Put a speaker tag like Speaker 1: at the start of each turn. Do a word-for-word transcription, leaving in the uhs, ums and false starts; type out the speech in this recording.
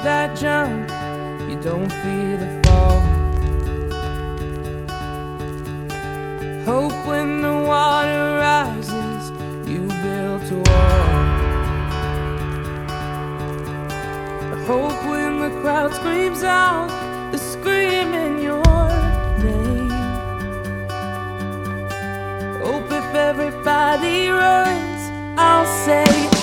Speaker 1: that jump, you don't fear the fall. Hope when the water rises, you build a wall. Hope when the crowd screams out, they're screaming your name. Hope if everybody runs, I'll say